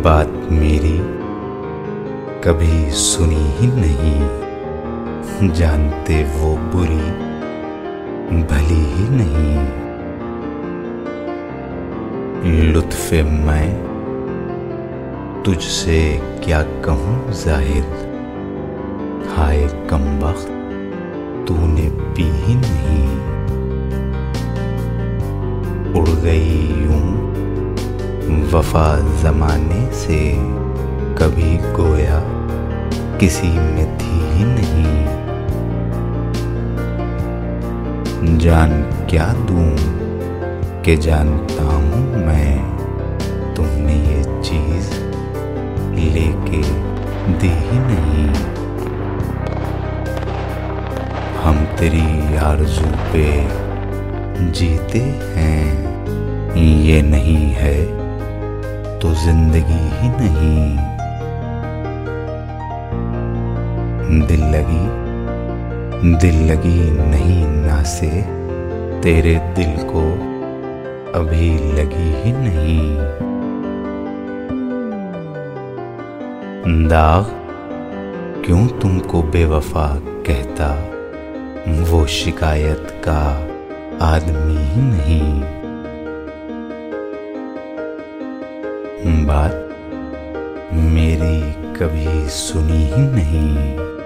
बात मेरी कभी सुनी ही नहीं, जानते वो बुरी भली ही नहीं। लुत्फ़े मैं तुझसे क्या कहूँ ज़ाहिद, हाय कमबख्त तूने पी ही नहीं। उड़ गई यूं वफ़ा ज़माने से, कभी गोया किसी में थी ही नहीं। जान क्या दूं कि जानता हूँ मैं, तुमने ये चीज़ लेके दी ही नहीं। हम तेरी आरज़ू पे जीते हैं, ये नहीं है तो जिंदगी ही नहीं। दिल लगी नहीं ना से, तेरे दिल को अभी लगी ही नहीं। दाग क्यों तुमको बेवफा कहता, वो शिकायत का आदमी ही नहीं। बात मेरी कभी सुनी ही नहीं।